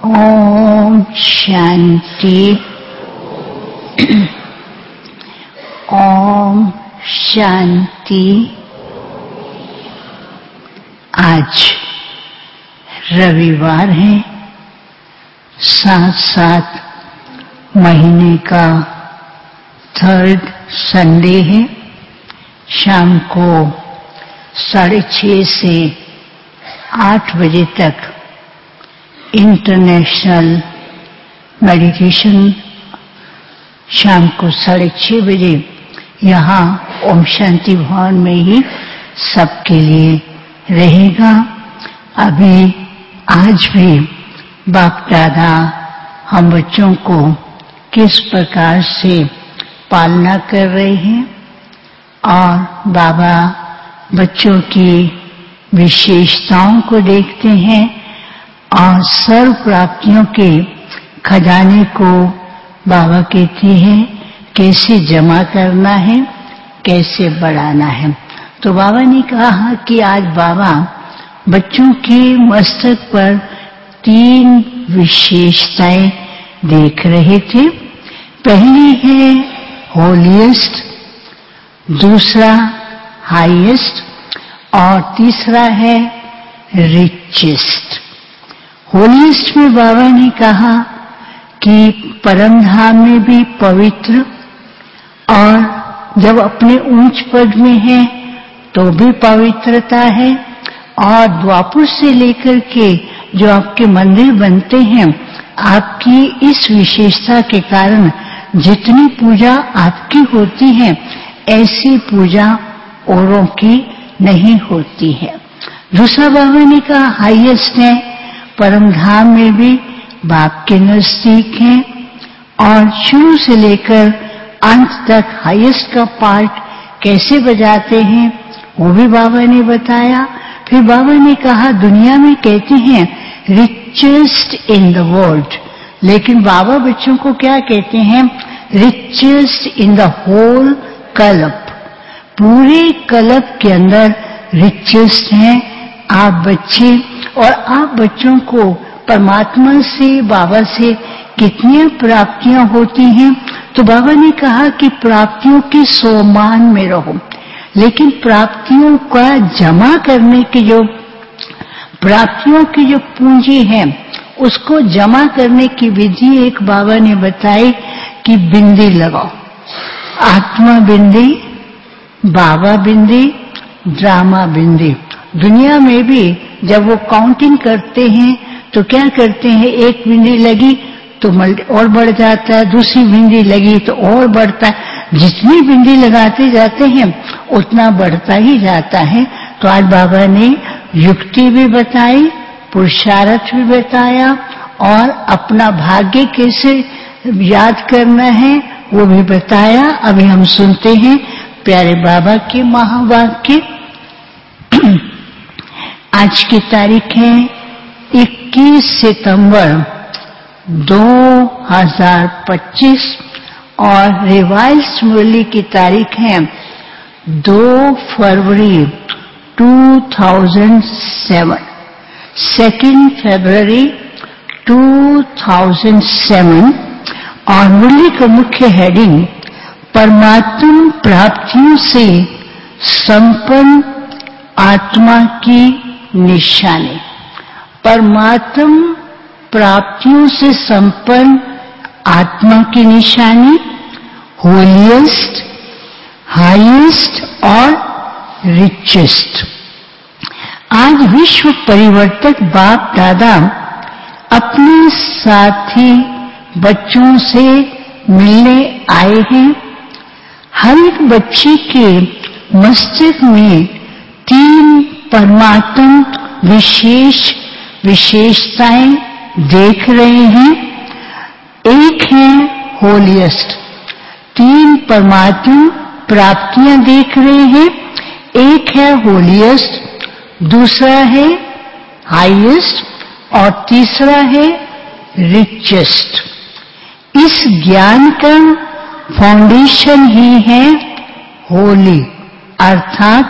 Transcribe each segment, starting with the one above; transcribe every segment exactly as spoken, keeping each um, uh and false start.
ओम शांति। ओम शांति। आज रविवार है, सात सात महीने का थर्ड संडे है। शाम को साढ़े छः से आठ बजे तक इंटरनेशनल मेडिटेशन शाम को साढ़े छः बजे यहाँ ओम शांति भवन में ही सबके लिए रहेगा। अभी आज भी बाप दादा हम बच्चों को किस प्रकार से पालना कर रहे हैं और बाबा बच्चों की विशेषताओं को देखते हैं और सर्व प्राप्तियों के खजाने को बाबा कहते हैं कैसे जमा करना है, कैसे बढ़ाना है। तो बाबा ने कहा कि आज बाबा बच्चों के मस्तक पर तीन विशेषताएं देख रहे थे। पहली है होलीएस्ट, दूसरा हाईएस्ट और तीसरा है रिचेस्ट। होलीएस्ट में बाबा ने कहा कि परम धाम में भी पवित्र और जब अपने ऊंच पद में है तो भी पवित्रता है, और द्वापर से लेकर के जो आपके मंदिर बनते हैं, आपकी इस विशेषता के कारण जितनी पूजा आपकी होती है ऐसी पूजा औरों की नहीं होती है। दूसरा बाबा ने कहा हाईएस्ट है, परम धाम में भी बाप के नजदीक हैं और शुरू से लेकर अंत तक हाईएस्ट का पार्ट कैसे बजाते हैं वो भी बाबा ने बताया। फिर बाबा ने कहा दुनिया में कहते हैं रिचेस्ट इन द वर्ल्ड, लेकिन बाबा बच्चों को क्या कहते हैं? रिचेस्ट इन द होल कल्प। पूरे कल्प के अंदर रिचेस्ट हैं आप बच्चे, और आप बच्चों को परमात्मा से बाबा से कितनी प्राप्तियां होती हैं। तो बाबा ने कहा कि प्राप्तियों के सोमान में रहो, लेकिन प्राप्तियों का जमा करने की जो प्राप्तियों की जो पूंजी है उसको जमा करने की विधि एक बाबा ने बताई कि बिंदी लगाओ। आत्मा बिंदी, बाबा बिंदी, ड्रामा बिंदी। दुनिया में भी जब वो काउंटिंग करते हैं तो क्या करते हैं, एक बिंदी लगी तो और बढ़ जाता है, दूसरी बिंदी लगी तो और बढ़ता है। जितनी बिंदी लगाते जाते हैं उतना बढ़ता ही जाता है। तो आज बाबा ने युक्ति भी बताई, पुरुषार्थ भी बताया और अपना भाग्य कैसे याद करना है वो भी बताया। अभी हम सुनते हैं प्यारे बाबा के महावाक्य। आज की तारीख है इक्कीस सितंबर दो हज़ार पच्चीस और रिवाइज्ड मुरली की तारीख है दो फरवरी दो हज़ार सात, सेकेंड फरवरी दो हज़ार सात। और मुरली का मुख्य हेडिंग परमात्म प्राप्तियों से संपन्न आत्मा की निशानी। परमात्म प्राप्तियों से संपन्न आत्मा की निशानी होलीएस्ट, हाईएस्ट और रिचेस्ट। आज विश्व परिवर्तक बाप दादा अपने साथी बच्चों से मिलने आए हैं। हर एक बच्चे के मस्तिष्क में तीन परमात्म विशेष विशेषताएं देख रहे हैं। एक है होलीएस्ट, तीन परमात्म प्राप्तियां देख रहे हैं। एक है होलीएस्ट, दूसरा है हाईएस्ट और तीसरा है रिचेस्ट। इस ज्ञान का फाउंडेशन ही है होली, अर्थात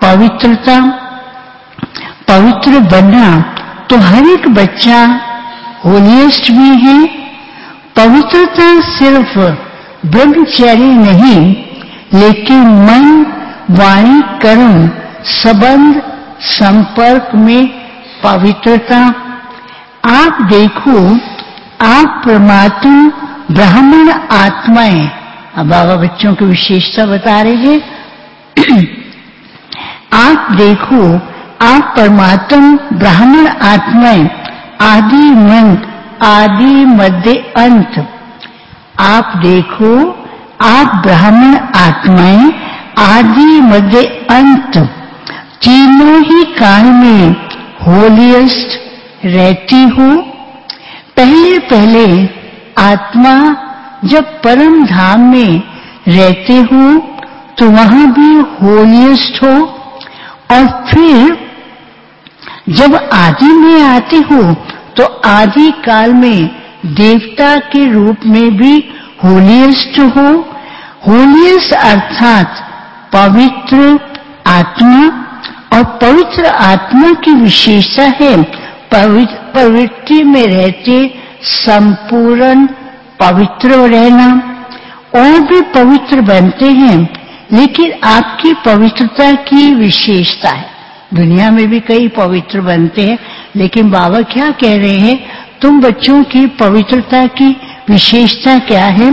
पवित्रता। पवित्र बनना तो हर एक बच्चा होलीएस्ट भी हैं। पवित्रता सिर्फ ब्रह्मचर्य नहीं, लेकिन मन, वाणी, कर्म, संबंध, संपर्क में पवित्रता। आप देखो, आप परमात्मा ब्राह्मण आत्माएं। अब बाबा बच्चों की विशेषता बता रहे हैं। आप देखो, आप परमात्मा ब्राह्मण आत्माएं, आदि मध्य, आदि मध्य अंत। आप देखो, आप ब्राह्मण आत्माएं, आदि मध्य अंत, तीनों ही काल में होलीएस्ट रहती हो। पहले पहले आत्मा जब परम धाम में रहते हो तो वहां भी होलीएस्ट हो, और फिर जब आदि में आते हो तो आदि काल में देवता के रूप में भी होलीएस्ट हो। होलीएस्ट अर्थात पवित्र आत्मा, और पवित्र आत्मा की विशेषता है प्रवृत्ति में रहते संपूर्ण पवित्र रहना। और भी पवित्र बनते हैं, लेकिन आपकी पवित्रता की विशेषता है। दुनिया में भी कई पवित्र बनते हैं, लेकिन बाबा क्या कह रहे हैं, तुम बच्चों की पवित्रता की विशेषता क्या है?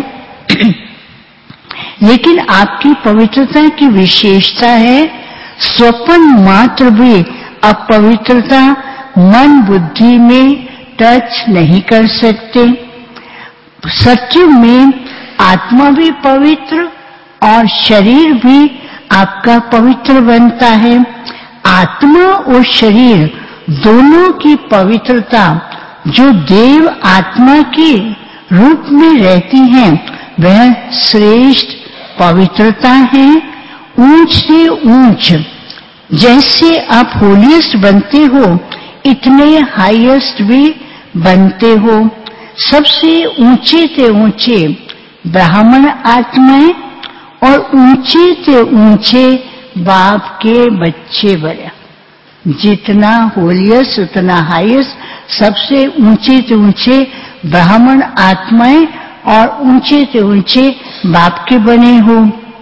लेकिन आपकी पवित्रता की विशेषता है स्वप्न मात्र भी अपवित्रता मन बुद्धि में टच नहीं कर सकते। सत्य में आत्मा भी पवित्र और शरीर भी आपका पवित्र बनता है। आत्मा और शरीर दोनों की पवित्रता जो देव आत्मा के रूप में रहती है, वह श्रेष्ठ पवित्रता है। ऊंच से ऊंच जैसे आप होलीएस्ट बनते हो, इतने हाईएस्ट भी बनते हो। सबसे ऊंचे से ऊंचे ब्राह्मण आत्माएं और ऊंचे से ऊंचे बाप के बच्चे बने। जितना होलीएस्ट उतना हाईएस्ट। सबसे ऊंचे से ऊंचे ब्राह्मण आत्माएं और ऊंचे से ऊंचे बाप के बने हो।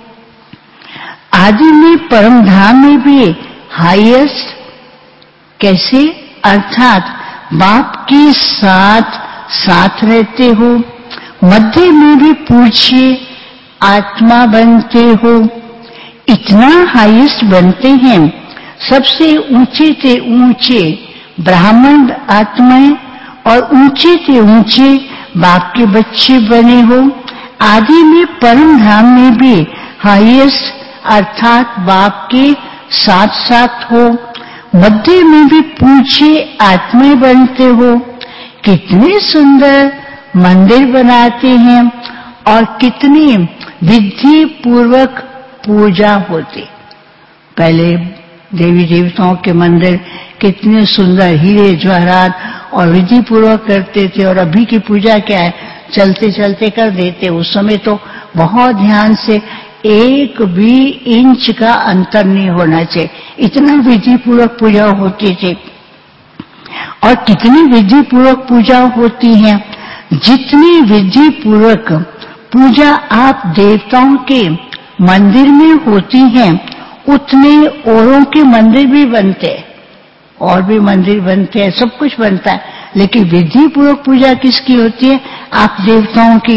आदि में परम धाम में भी हाईएस्ट कैसे? अर्थात बाप के साथ साथ रहते हो। मध्य में भी पूछिए आत्मा बनते हो। इतना हाईएस्ट बनते हैं। सबसे ऊंचे से ऊंचे ब्राह्मण आत्माएं और ऊंचे से ऊंचे बाप के बच्चे बने हो। आदि में परम धाम में भी हाईएस्ट अर्थात बाप के साथ साथ हो। मध्य में भी पूछे आत्माएं बनते हो। कितने सुंदर मंदिर बनाते हैं और कितनी विधि पूर्वक पूजा होती। पहले देवी देवताओं के मंदिर कितने सुंदर हीरे जवाहरात और विधि पूर्वक करते थे, और अभी की पूजा क्या है, चलते चलते कर देते। उस समय तो बहुत ध्यान से एक भी इंच का अंतर नहीं होना चाहिए, इतना विधि पूर्वक पूजा होती थी। और कितनी विधि पूर्वक पूजा होती है। जितनी विधि पूर्वक पूजा आप देवताओं के मंदिर में होती है, उतने औरों के मंदिर भी बनते हैं, और भी मंदिर बनते हैं, सब कुछ बनता है। लेकिन विधि पूर्वक पूजा किसकी होती है? आप देवताओं की।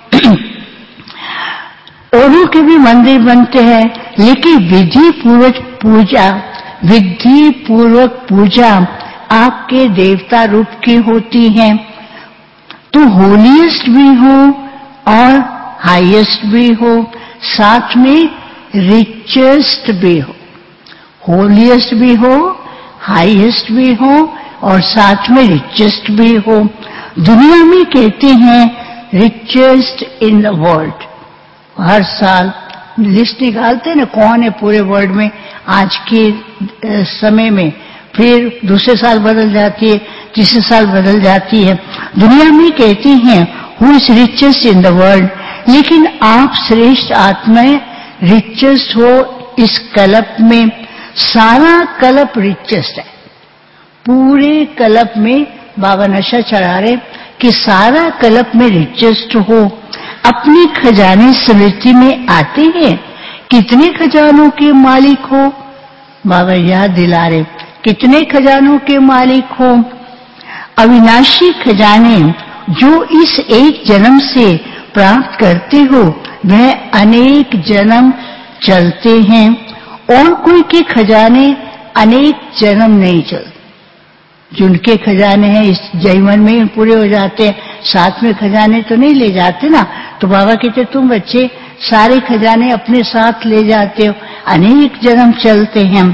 औरों के भी मंदिर बनते हैं, लेकिन विधि पूर्वक पूजा विधि पूर्वक पूजा आपके देवता रूप की होती है। तो होलीएस्ट भी हो और हाईएस्ट भी हो, साथ में रिचेस्ट भी हो। होलीएस्ट भी हो, हाईएस्ट भी हो और साथ में रिचेस्ट भी हो। दुनिया में कहते हैं रिचेस्ट इन द वर्ल्ड। हर साल लिस्ट निकालते हैं ना, कौन है पूरे वर्ल्ड में आज के समय में। फिर दूसरे साल बदल जाती है, तीसरे साल बदल जाती है। दुनिया में कहते हैं who is richest in the world, लेकिन आप श्रेष्ठ आत्माएं रिचेस्ट हो इस कल्प में। सारा कल्प रिचेस्ट है, पूरे कल्प में बाबा नशा चढ़ा रहे कि सारा कल्प में एडजस्ट हो। अपने खजाने स्मृति में आते हैं, कितने खजानों के मालिक हो। बाबा याद दिला रहे, कितने खजानों के मालिक हो। अविनाशी खजाने जो इस एक जन्म से प्राप्त करते हो, वह अनेक जन्म चलते हैं। और कोई के खजाने अनेक जन्म नहीं चलते। जिनके खजाने हैं इस जीवन में पूरे हो जाते हैं, साथ में खजाने तो नहीं ले जाते ना। तो बाबा कहते तुम बच्चे सारे खजाने अपने साथ ले जाते हो, अनेक जन्म चलते हैं।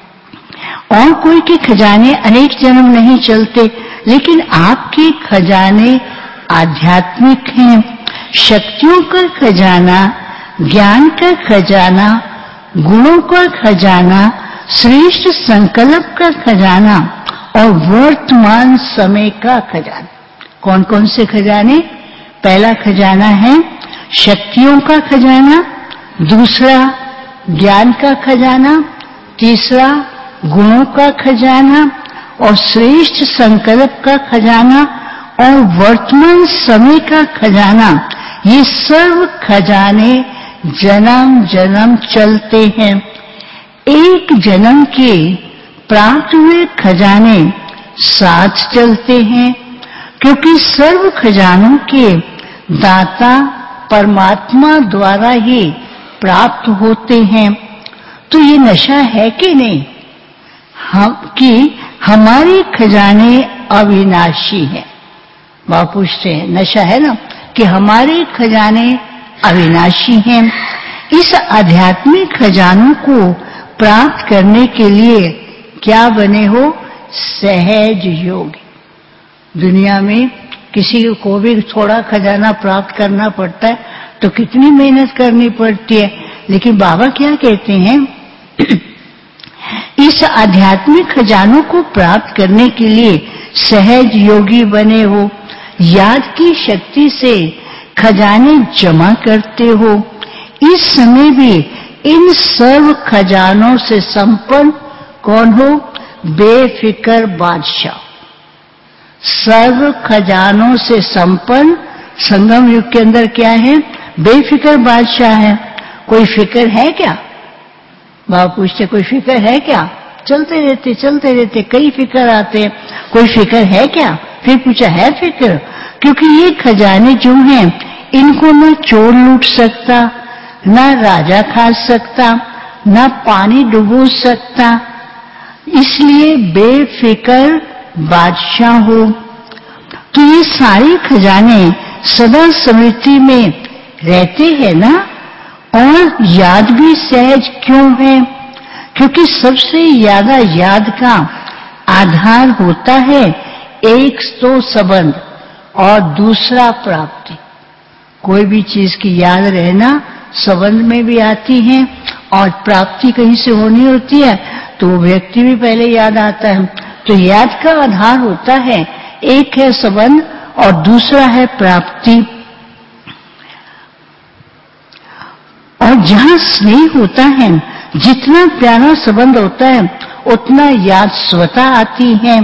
और कोई के खजाने अनेक जन्म नहीं चलते, लेकिन आपके खजाने आध्यात्मिक हैं। शक्तियों का खजाना, ज्ञान का खजाना, गुणों का खजाना, श्रेष्ठ संकल्प का खजाना और वर्तमान समय का खजाना। कौन कौन से खजाने? पहला खजाना है शक्तियों का खजाना, दूसरा ज्ञान का खजाना, तीसरा गुणों का खजाना और श्रेष्ठ संकल्प का खजाना और वर्तमान समय का खजाना। ये सब खजाने जन्म जन्म चलते हैं। एक जन्म के प्राप्त हुए खजाने साथ चलते हैं, क्योंकि सर्व खजानों के दाता परमात्मा द्वारा ही प्राप्त होते हैं। तो ये नशा है कि नहीं, हम कि हमारे खजाने अविनाशी हैं। बाप पूछते हैं, नशा है ना कि हमारे खजाने अविनाशी हैं। इस आध्यात्मिक खजानों को प्राप्त करने के लिए क्या बने हो? सहज योगी। दुनिया में किसी को भी थोड़ा खजाना प्राप्त करना पड़ता है तो कितनी मेहनत करनी पड़ती है, लेकिन बाबा क्या कहते हैं इस आध्यात्मिक खजानों को प्राप्त करने के लिए सहज योगी बने हो। याद की शक्ति से खजाने जमा करते हो। इस समय भी इन सर्व खजानों से संपन्न कौन हो? बेफिक्र बादशाह। सर्व खजानों से संपन्न संगम युग के अंदर क्या है? बेफिक्र बादशाह है। कोई फिक्र है क्या? बाबा पूछते कोई फिक्र है क्या? चलते रहते चलते रहते कई फिक्र आते हैं, कोई फिक्र है क्या? फिर पूछा है फिक्र, क्योंकि ये खजाने जो हैं इनको न चोर लूट सकता, न राजा खा सकता, न पानी डुबो सकता, इसलिए बेफिक्र बादशाह हो। तो ये सारे खजाने सदा स्मृति में रहते हैं ना। और याद भी सहज क्यों है? क्योंकि सबसे ज्यादा याद का आधार होता है एक तो संबंध और दूसरा प्राप्ति। कोई भी चीज की याद रहना संबंध में भी आती है और प्राप्ति कहीं से होनी होती है तो वो व्यक्ति भी पहले याद आता है। तो याद का आधार होता है, एक है संबंध और दूसरा है प्राप्ति। और जहां स्नेह होता है, जितना प्यारा संबंध होता है उतना याद स्वतः आती है।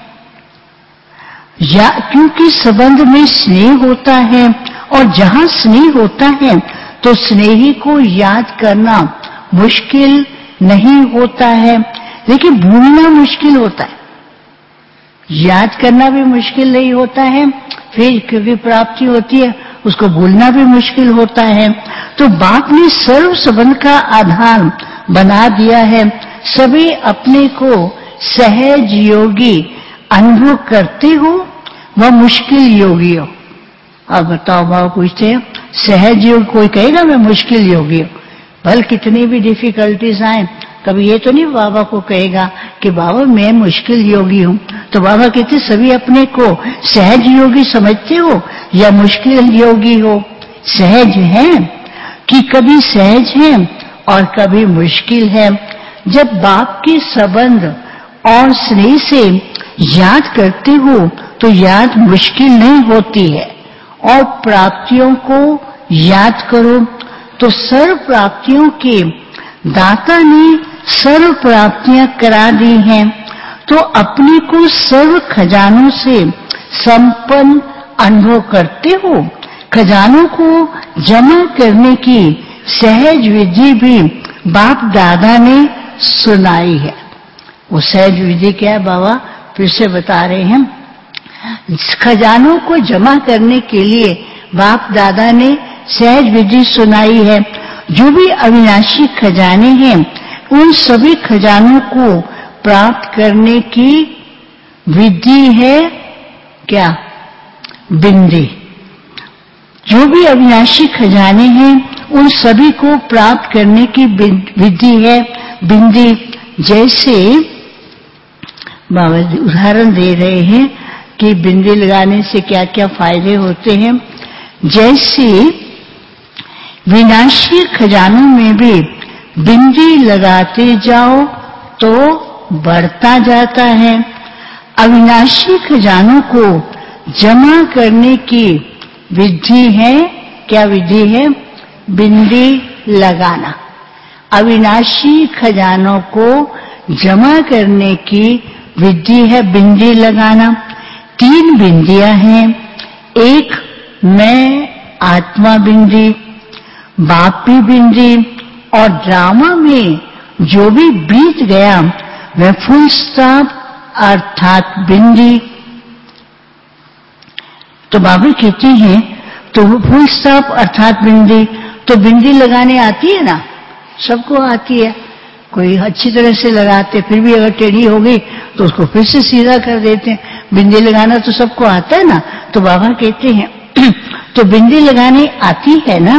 या क्योंकि संबंध में स्नेह होता है और जहां स्नेह होता है तो स्नेही को याद करना मुश्किल नहीं होता है, लेकिन भूलना मुश्किल होता है। याद करना भी मुश्किल नहीं होता है, फिर क्योंकि प्राप्ति होती है उसको भूलना भी मुश्किल होता है। तो बाप ने सर्व संबंध का आधार बना दिया है। सभी अपने को सहज योगी अनुभव करते हो वह मुश्किल योगी हो। अब बताओ, बाबा पूछते हैं सहज योग कोई कहेगा मैं मुश्किल योगी हूं, भले कितनी भी डिफिकल्टीज आए कभी ये तो नहीं बाबा को कहेगा कि बाबा मैं मुश्किल योगी हूं। तो बाबा कहते सभी अपने को सहज योगी समझते हो या मुश्किल योगी हो? सहज है कि कभी सहज है और कभी मुश्किल है। जब बाप के संबंध और स्नेह से याद करते हो तो याद मुश्किल नहीं होती है। और प्राप्तियों को याद करो तो सर्व प्राप्तियों के दाता ने सर्व प्राप्तियां करा दी हैं। तो तो अपने को सर्व खजानों से संपन्न अनुभव करते हो। खजानों को जमा करने की सहज विधि भी बाप दादा ने सुनाई है। वो सहज विधि क्या है बाबा फिर से बता रहे हैं। खजानों को जमा करने के लिए बाप दादा ने सहज विधि सुनाई है। जो भी अविनाशी खजाने हैं उन सभी खजानों को प्राप्त करने की विधि है क्या? बिंदी। जो भी अविनाशी खजाने हैं उन सभी को प्राप्त करने की विधि है बिंदी। जैसे बाबा जी उदाहरण दे रहे हैं कि बिंदी लगाने से क्या क्या फायदे होते हैं। जैसे विनाशी खजानों में भी बिंदी लगाते जाओ तो बढ़ता जाता है। अविनाशी खजानों को जमा करने की विधि है क्या? विधि है बिंदी लगाना। अविनाशी खजानों को जमा करने की विधि है बिंदी लगाना। तीन बिंदियां हैं। एक मैं आत्मा बिंदी, बापी बिंदी और ड्रामा में जो भी बीत गया वह फुल स्टॉप अर्थात बिंदी। तो बाबा कहते हैं तो फुल स्टॉप अर्थात बिंदी। तो बिंदी लगाने आती है ना, सबको आती है। कोई अच्छी तरह से लगाते फिर भी अगर टेढ़ी हो गई तो उसको फिर से सीधा कर देते हैं। बिंदी लगाना तो सबको आता है ना। तो बाबा कहते हैं तो बिंदी लगाने आती है ना।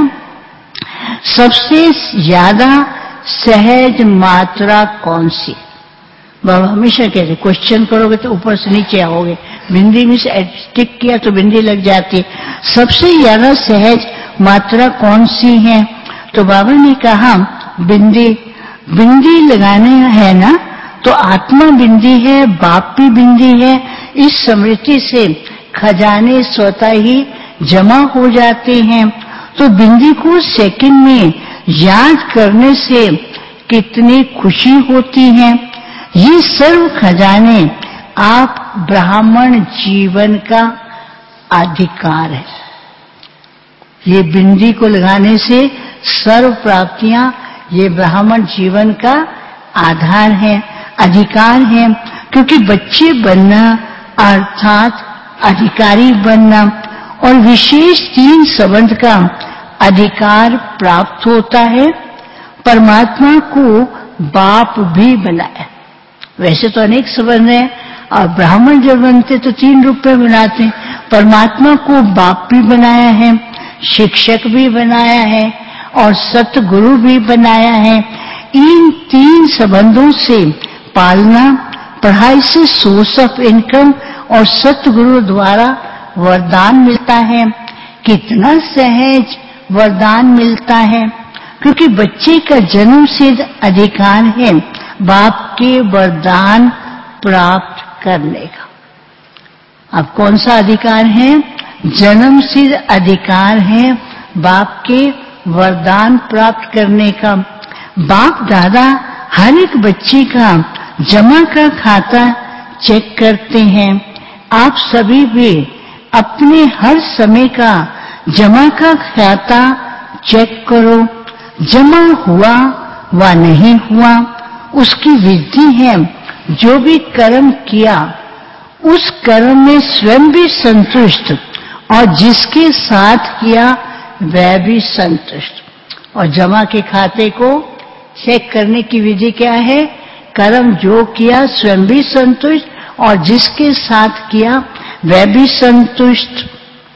सबसे ज्यादा सहज मात्रा कौन सी? बाबा हमेशा कहते क्वेश्चन करोगे तो ऊपर से नीचे आओगे। बिंदी में से टिक किया तो बिंदी लग जाती है। सबसे ज्यादा सहज मात्रा कौन सी है? तो बाबा ने कहा बिंदी। बिंदी लगाने है ना तो आत्मा बिंदी है, बापी बिंदी है। इस स्मृति से खजाने स्वतः ही जमा हो जाते हैं। तो बिंदी को सेकंड में याद करने से कितनी खुशी होती है। ये सर्व खजाने आप ब्राह्मण जीवन का अधिकार है। ये बिंदी को लगाने से सर्व प्राप्तियां ये ब्राह्मण जीवन का आधार है, अधिकार है। क्योंकि बच्चे बनना अर्थात अधिकारी बनना और विशेष तीन संबंध का अधिकार प्राप्त होता है। परमात्मा को बाप भी बनाया। वैसे तो अनेक संबंध हैं और ब्राह्मण जब बनते तो तीन रूप में बनाते हैं। परमात्मा को बाप भी बनाया है, शिक्षक भी बनाया है और सतगुरु भी बनाया है। इन तीन संबंधों से पालना, पढ़ाई से सोर्स ऑफ इनकम और सतगुरु द्वारा वरदान मिलता है। कितना सहज वरदान मिलता है। क्योंकि बच्चे का जन्म सिद्ध अधिकार है बाप के वरदान प्राप्त करने का। अब कौन सा अधिकार है? जन्म सिद्ध अधिकार है बाप के वरदान प्राप्त करने का। बाप दादा हर एक बच्चे का जमा का खाता चेक करते हैं। आप सभी भी अपने हर समय का जमा का खाता चेक करो। जमा हुआ व नहीं हुआ उसकी विधि है। जो भी कर्म किया उस कर्म में स्वयं भी संतुष्ट और जिसके साथ किया वह भी संतुष्ट। और जमा के खाते को चेक करने की विधि क्या है? कर्म जो किया स्वयं भी संतुष्ट और जिसके साथ किया वह भी संतुष्ट।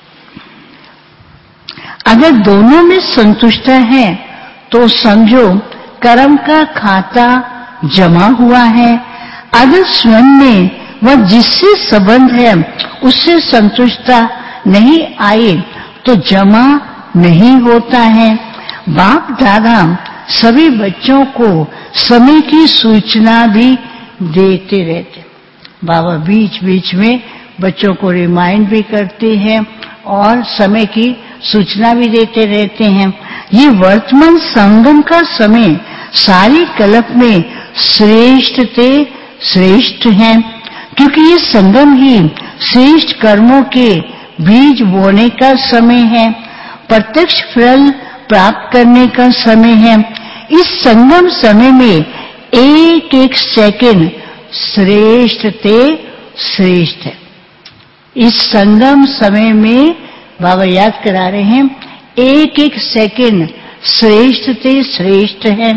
अगर दोनों में संतुष्ट है तो समझो कर्म का खाता जमा हुआ है। अगर स्वयं में वह जिससे संबंध है उससे संतुष्टता नहीं आई तो जमा नहीं होता है। बाप दादा सभी बच्चों को समय की सूचना भी देते रहते। बाबा बीच बीच में बच्चों को रिमाइंड भी करते हैं और समय की सूचना भी देते रहते हैं। ये वर्तमान संगम का समय सारी कल्प में श्रेष्ठ थे श्रेष्ठ हैं, क्योंकि ये संगम ही श्रेष्ठ कर्मों के बीज बोने का समय है, प्रत्यक्ष फल प्राप्त करने का समय है। इस संगम समय में एक एक सेकंड श्रेष्ठ ते श्रेष्ठ है। इस संगम समय में बाबा याद करा रहे हैं, एक एक सेकंड श्रेष्ठ ते श्रेष्ठ है।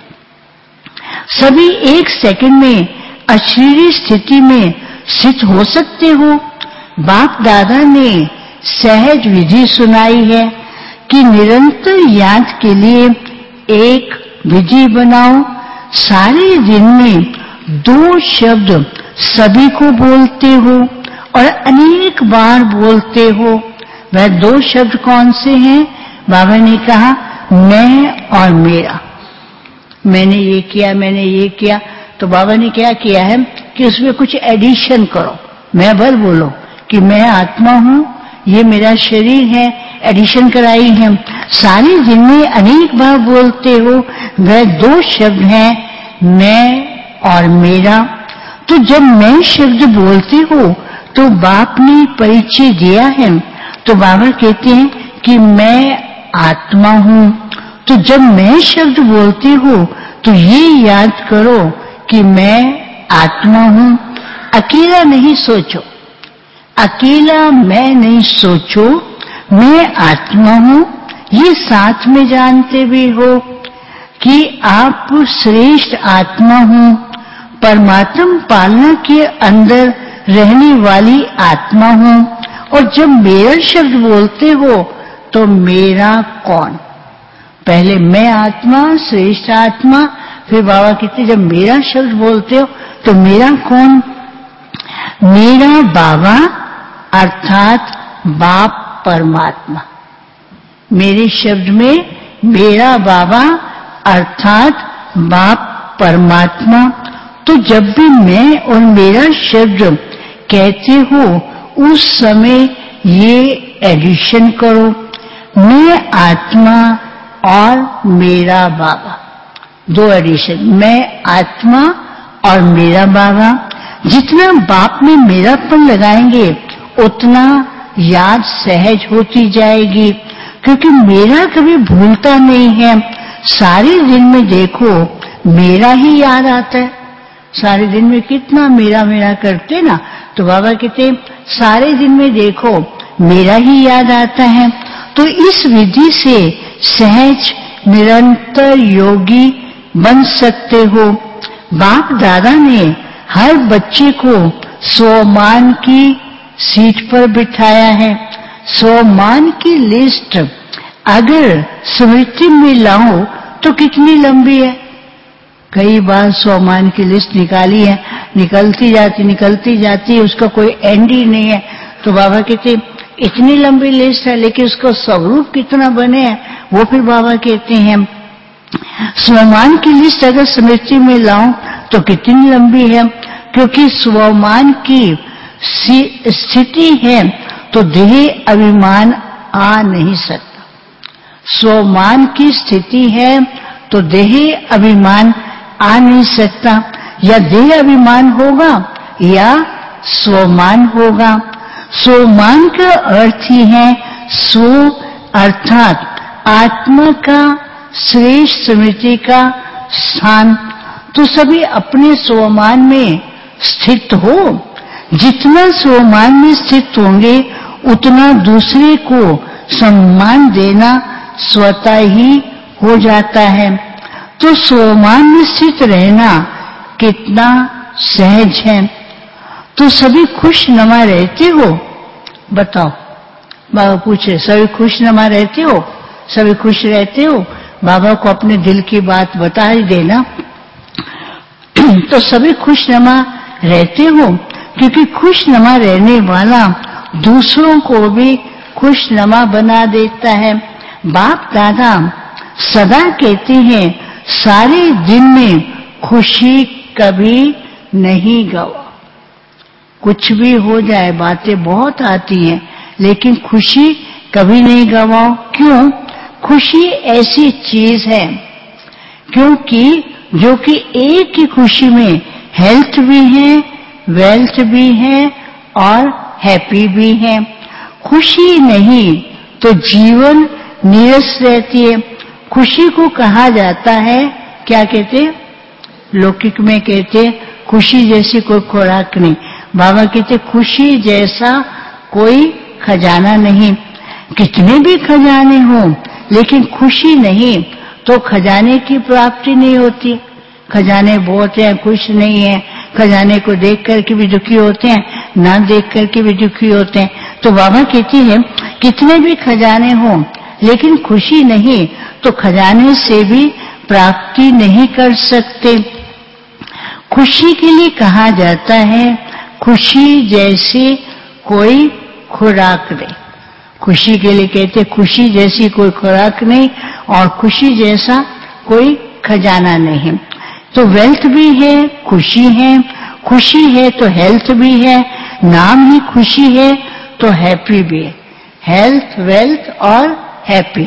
सभी एक सेकंड में अशरीरी स्थिति में स्थित हो सकते हो। बाप दादा ने सहज विधि सुनाई है कि निरंतर याद के लिए एक विधि बनाओ। सारे दिन में दो शब्द सभी को बोलते हो और अनेक बार बोलते हो। वह दो शब्द कौन से हैं? बाबा ने कहा, मैं और मेरा। मैंने ये किया, मैंने ये किया। तो बाबा ने क्या किया है कि उसमें कुछ एडिशन करो। मैं भर बोलो कि मैं आत्मा हूँ, ये मेरा शरीर है, एडिशन कराई है। सारे दिन में अनेक बार बोलते हो। वह दो शब्द हैं, मैं और मेरा। तो जब मैं शब्द बोलते हो तो बाप ने परिचय दिया है। तो बाबा कहते हैं कि मैं आत्मा हूँ। तो जब मैं शब्द बोलते हो तो ये याद करो कि मैं आत्मा हूँ। अकेला नहीं सोचो, अकेला मैं नहीं सोचो, मैं आत्मा हूँ। ये साथ में जानते भी हो कि आप श्रेष्ठ आत्मा हूँ, परमात्मा पालना के अंदर रहने वाली आत्मा हूँ। और जब मेरा शब्द बोलते हो तो मेरा कौन? पहले मैं आत्मा, श्रेष्ठ आत्मा, फिर बाबा कहते जब मेरा शब्द बोलते हो तो मेरा कौन? मेरा बाबा अर्थात बाप परमात्मा। मेरे शब्द में मेरा बाबा अर्थात बाप परमात्मा। तो जब भी मैं और मेरा शब्द कहते हो उस समय ये एडिशन करो, मैं आत्मा और मेरा बाबा। दो एडिशन, मैं आत्मा और मेरा बाबा। जितना बाप में मेरापन लगाएंगे उतना याद सहज होती जाएगी, क्योंकि मेरा कभी भूलता नहीं है। सारे दिन में देखो मेरा ही याद आता है। सारे दिन में कितना मेरा मेरा करते ना, तो बाबा कहते सारे दिन में देखो मेरा ही याद आता है। तो इस विधि से सहज निरंतर योगी बन सकते हो। बाप दादा ने हर बच्चे को स्वमान की सीट पर बिठाया है। स्वमान की लिस्ट अगर स्मृति में लाओ तो कितनी लंबी है। कई बार स्वमान की लिस्ट निकाली है, निकलती जाती निकलती जाती है, उसका कोई एंड ही नहीं है। तो बाबा कहते इतनी लंबी लिस्ट है, लेकिन उसका स्वरूप कितना बने हैं वो फिर बाबा कहते हैं। स्वमान की लिस्ट अगर स्मृति में लाओ तो कितनी लंबी है, क्योंकि स्वमान की स्थिति है तो देह अभिमान आ नहीं सकता। स्वमान की स्थिति है तो देह अभिमान आ नहीं सकता। या देह अभिमान होगा या स्वमान होगा। स्वमान का अर्थ ही है स्व अर्थात आत्मा का श्रेष्ठ स्मृति का स्थान। तो सभी अपने स्वमान में स्थित हो। जितना स्वमान में स्थित होंगे उतना दूसरे को सम्मान देना स्वतः ही हो जाता है। तो स्वमान में स्थित रहना कितना सहज है। तो सभी खुशनुमा रहते हो? बताओ, बाबा पूछे सभी खुशनुमा रहते हो? सभी खुश रहते हो? बाबा को अपने दिल की बात बता ही देना। तो सभी खुशनुमा रहते हो, क्योंकि खुशनुमा रहने वाला दूसरों को भी खुशनुमा बना देता है। बाप दादा सदा कहते हैं सारे दिन में खुशी कभी नहीं गवा। कुछ भी हो जाए, बातें बहुत आती हैं, लेकिन खुशी कभी नहीं गवाओ। क्यों? खुशी ऐसी चीज है क्योंकि जो कि एक ही खुशी में हेल्थ भी है, वेल्थ भी है और हैप्पी भी है। खुशी नहीं तो जीवन नीरस रहती है। खुशी को कहा जाता है, क्या कहते, लौकिक में कहते खुशी जैसी कोई खुराक नहीं। बाबा कहते खुशी जैसा कोई खजाना नहीं। कितने भी खजाने हों लेकिन खुशी नहीं तो खजाने की प्राप्ति नहीं होती। खजाने बहुत हैं, खुश नहीं है। खजाने को देख करके भी दुखी होते हैं, ना देख करके भी दुखी होते हैं। तो बाबा कहती है कितने भी खजाने हों लेकिन खुशी नहीं तो खजाने से भी प्राप्ति नहीं कर सकते। खुशी के लिए कहा जाता है खुशी जैसी कोई खुराक नहीं। खुशी के लिए कहते खुशी जैसी कोई खुराक नहीं और खुशी जैसा कोई खजाना नहीं। तो वेल्थ भी है, खुशी है, खुशी है तो हेल्थ भी है, नाम ही खुशी है तो हैप्पी भी है। हेल्थ, वेल्थ और हैप्पी।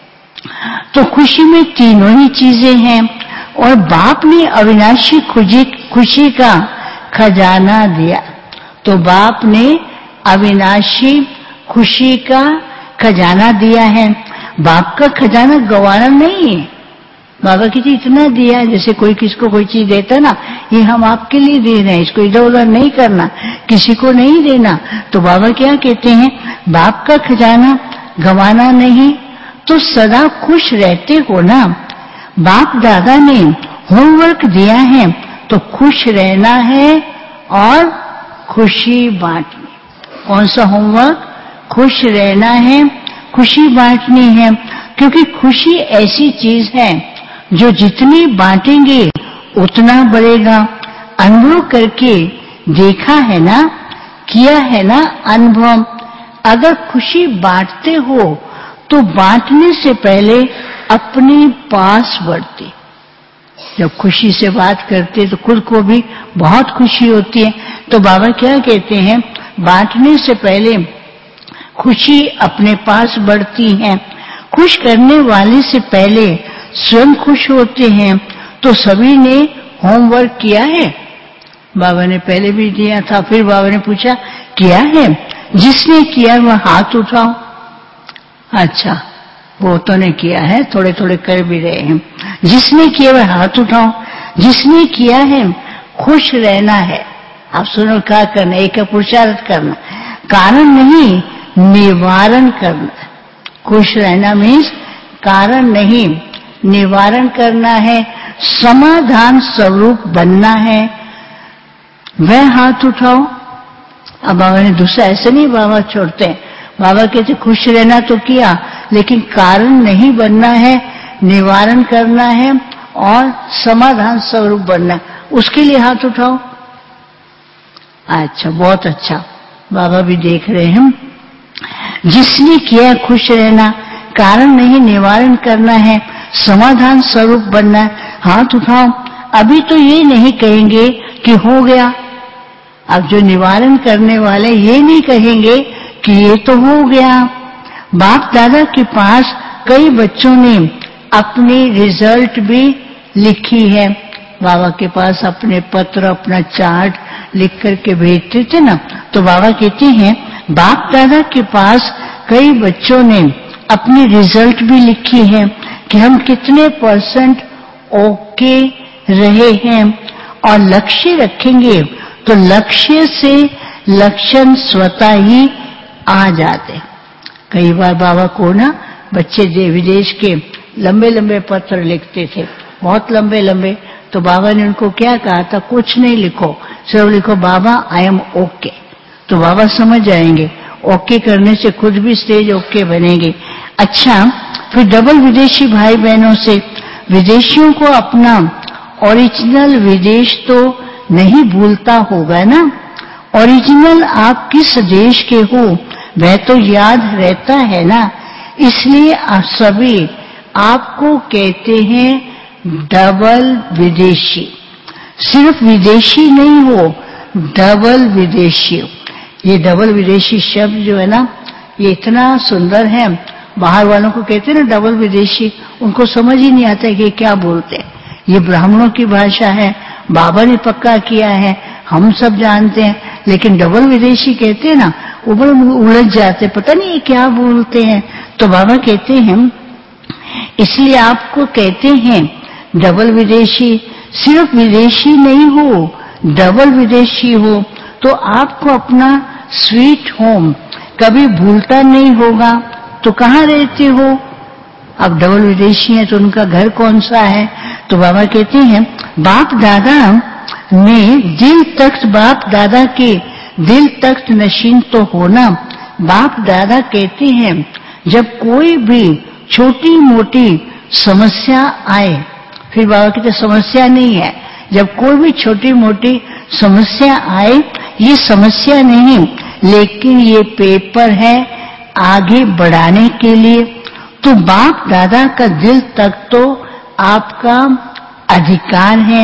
तो खुशी में तीनों ही चीजें हैं। और बाप ने अविनाशी खुशी खुशी का खजाना दिया। तो बाप ने अविनाशी खुशी का खजाना दिया है। बाप का खजाना गवाना नहीं है। बाबा किसी इतना दिया, जैसे कोई किसको कोई चीज देता ना, ये हम आपके लिए दे रहे हैं, इसको इधर उधर नहीं करना, किसी को नहीं देना। तो बाबा क्या कहते हैं, बाप का खजाना गवाना नहीं तो सदा खुश रहते हो ना। बाप दादा ने होमवर्क दिया है तो खुश रहना है और खुशी बांटनी। कौन सा होमवर्क? खुश रहना है, खुशी बांटनी है। क्योंकि खुशी ऐसी चीज है जो जितनी बांटेंगे उतना बढ़ेगा। अनुभव करके देखा है ना, किया है ना अनुभव। अगर खुशी बांटते हो तो बांटने से पहले अपने पास बढ़ते। जब खुशी से बात करते तो खुद को भी बहुत खुशी होती है। तो बाबा क्या कहते हैं, बांटने से पहले खुशी अपने पास बढ़ती है। खुश करने वाले से पहले स्वयं खुश होते हैं। तो सभी ने होमवर्क किया है। बाबा ने पहले भी दिया था, फिर बाबा ने पूछा किया है? जिसने किया वह हाथ उठाओ। अच्छा, बहुतों ने किया है, थोड़े थोड़े कर भी रहे हैं। जिसने किया वह हाथ उठाओ। जिसने किया है खुश रहना है। आप सुनो क्या करना, एक पुरुषार्थ करना, कारण नहीं निवारण करना। खुश रहना मीन्स कारण नहीं, निवारण करना है, समाधान स्वरूप बनना है। वह हाथ उठाओ। अब बाबा ने दूसरा ऐसे नहीं बाबा छोड़ते हैं। बाबा कहते खुश रहना तो किया, लेकिन कारण नहीं बनना है, निवारण करना है और समाधान स्वरूप बनना है। उसके लिए हाथ उठाओ। अच्छा, बहुत अच्छा, बाबा भी देख रहे हैं। जिसने किया खुश रहना, कारण नहीं निवारण करना है, समाधान स्वरूप बनना है, हाथ उठाओ। अभी तो ये नहीं कहेंगे कि हो गया। अब जो निवारण करने वाले ये नहीं कहेंगे कि ये तो हो गया। बाप दादा के पास कई बच्चों ने अपनी रिजल्ट भी लिखी है। बाबा के पास अपने पत्र, अपना चार्ट लिख करके भेजते थे ना। तो बाबा कहते हैं बाप दादा के पास कई बच्चों ने अपनी रिजल्ट भी लिखी है कि हम कितने परसेंट ओके रहे हैं। और लक्ष्य रखेंगे तो लक्ष्य से लक्षण स्वतः ही आ जाते। कई बार बाबा को ना बच्चे विदेश के लंबे लंबे पत्र लिखते थे, बहुत लंबे लंबे। तो बाबा ने उनको क्या कहा था, कुछ नहीं लिखो, सिर्फ लिखो बाबा आई एम ओके। तो बाबा समझ जाएंगे। ओके करने से खुद भी स्टेज ओके बनेंगे। अच्छा, फिर डबल विदेशी भाई बहनों से, विदेशियों को अपना ओरिजिनल विदेश तो नहीं भूलता होगा ना। ओरिजिनल आप किस देश के हो वह तो याद रहता है ना। इसलिए आप सभी आपको कहते हैं डबल विदेशी। सिर्फ विदेशी नहीं हो, डबल विदेशी। ये डबल विदेशी शब्द जो है ना, ये इतना सुंदर है। बाहर वालों को कहते हैं ना डबल विदेशी, उनको समझ ही नहीं आता कि क्या बोलते हैं। ये ब्राह्मणों की भाषा है, बाबा ने पक्का किया है, हम सब जानते हैं। लेकिन डबल विदेशी कहते हैं ना, वो बड़े उलझ जाते, पता नहीं ये क्या बोलते हैं। तो बाबा कहते हैं इसलिए आपको कहते हैं डबल विदेशी। सिर्फ विदेशी नहीं हो, डबल विदेशी हो तो आपको अपना स्वीट होम कभी भूलता नहीं होगा। तो कहाँ रहते हो? अब डबल विदेशी हैं तो उनका घर कौन सा है? तो बाबा कहते हैं बाप दादा ने दिल तख्त, बाप दादा के दिल तख्त नशीन तो होना। बाप दादा कहते हैं जब कोई भी छोटी मोटी समस्या आए, फिर बाबा कहते समस्या नहीं है, जब कोई भी छोटी मोटी समस्या आए, ये समस्या नहीं लेकिन ये पेपर है आगे बढ़ाने के लिए। तो बाप दादा का दिल तक तो आपका अधिकार है,